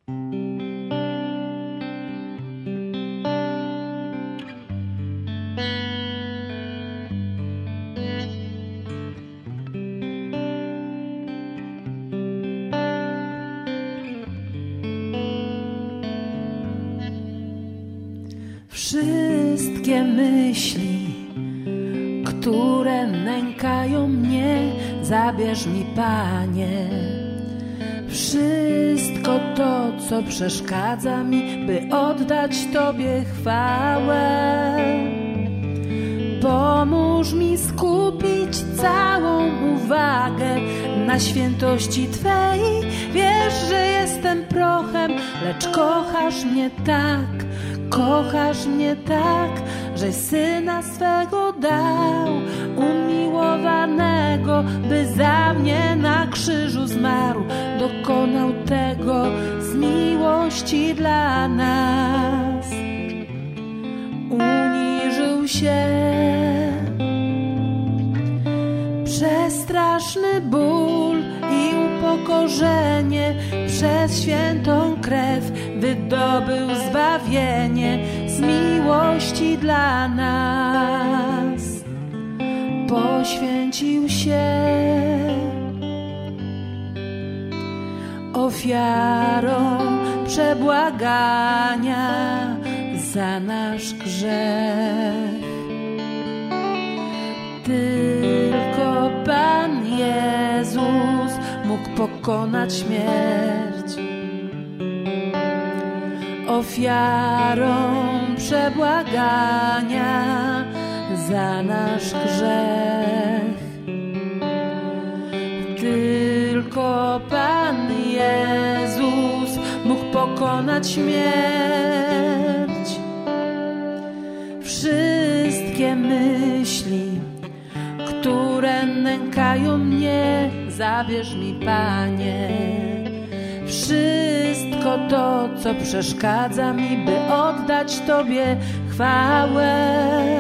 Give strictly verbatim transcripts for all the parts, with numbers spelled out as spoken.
Wszystkie myśli, które nękają mnie, zabierz mi, Panie. Wszystko to, co przeszkadza mi, by oddać Tobie chwałę. Pomóż mi skupić całą uwagę na świętości Twej. Wiesz, że jestem prochem, lecz kochasz mnie tak, kochasz mnie tak, że Syna swego dał, umiłowanego, by za mnie na krzyżu zmarł. Dokonał tego z miłości dla nas. Uniżył się przez straszny ból i upokorzenie, przez świętą krew wydobył zbawienie z miłości dla nas. Poświęcił się ofiarą przebłagania za nasz grzech. Tylko Pan Jezus mógł pokonać śmierć. Ofiarą przebłagania za nasz grzech. Tylko Pan Jezus mógł pokonać śmierć. Wszystkie myśli, które nękają mnie, zabierz mi, Panie. Wszystko to, co przeszkadza mi, by oddać Tobie chwałę.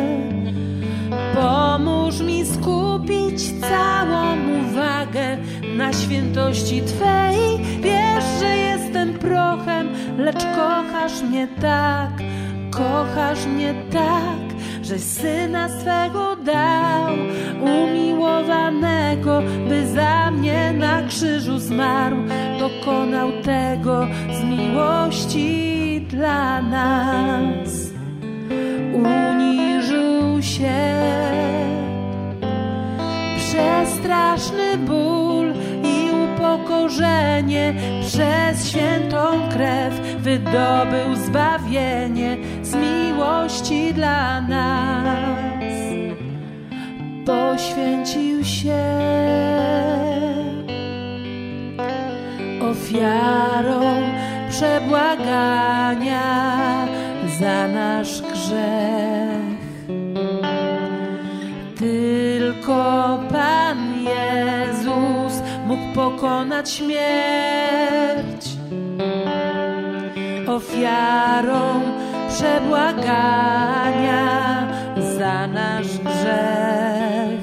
Pomóż mi skupić całą uwagę na świętości Twej. Wiesz, że jestem prochem, lecz kochasz mnie tak, kochasz mnie tak, że Syna swego dał, umiłowanego, by za mnie na krzyżu zmarł. Dokonał tego z miłości dla nas. Uniżył się przez straszny ból i upokorzenie, przez świętą krew wydobył zbawienie z miłości dla nas. Poświęcił się ofiarą przebłagania za nasz grzech. Tylko Pan Jezus mógł pokonać śmierć. Ofiarą przebłagania za nasz grzech.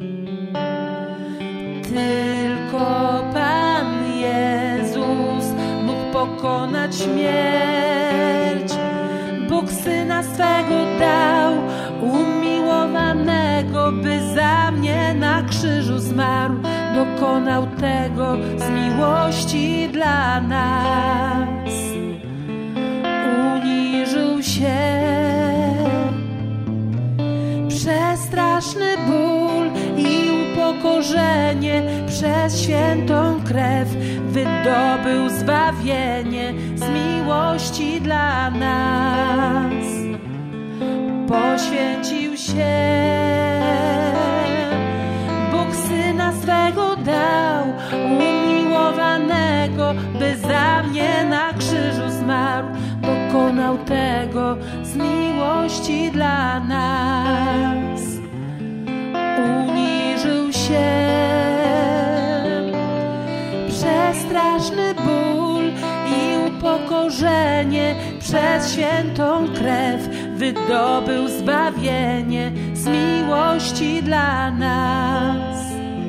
Tylko Pan Jezus mógł pokonać śmierć. Bóg Syna swego dał, umiłowanego, by za mnie na krzyżu zmarł. Dokonał tego z miłości dla nas. Uniżył się przez straszny ból i upokorzenie, przez świętą krew wydobył zbawienie z miłości dla nas. Poświęcił się, Bóg Syna swego dał, umiłowanego, by za mnie na krzyżu zmarł. Dokonał tego z miłości dla nas. Uniżył się przez straszny ból i upokorzenie, przez świętą krew wydobył zbawienie z miłości dla nas.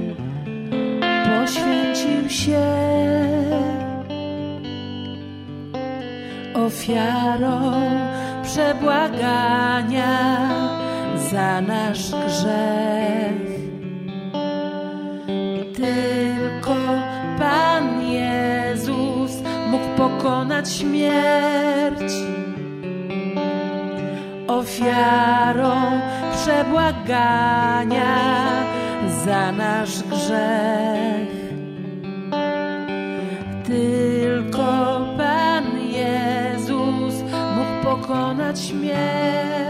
Poświęcił się ofiarą przebłagania za nasz grzech. Tylko Pan Jezus mógł pokonać śmierć. Ofiarą przebłagania za nasz grzech. Tylko Pan Jezus mógł pokonać śmierć.